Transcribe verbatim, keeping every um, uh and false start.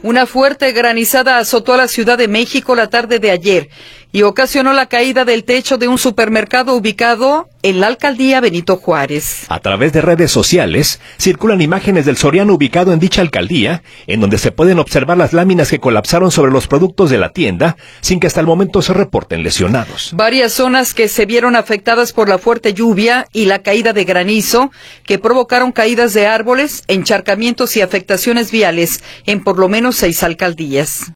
Una fuerte granizada azotó a la Ciudad de México la tarde de ayer y ocasionó la caída del techo de un supermercado ubicado en la alcaldía Benito Juárez. A través de redes sociales circulan imágenes del Soriano ubicado en dicha alcaldía, en donde se pueden observar las láminas que colapsaron sobre los productos de la tienda, sin que hasta el momento se reporten lesionados. Varias zonas que se vieron afectadas por la fuerte lluvia y la caída de granizo, que provocaron caídas de árboles, encharcamientos y afectaciones viales en por lo menos seis alcaldías.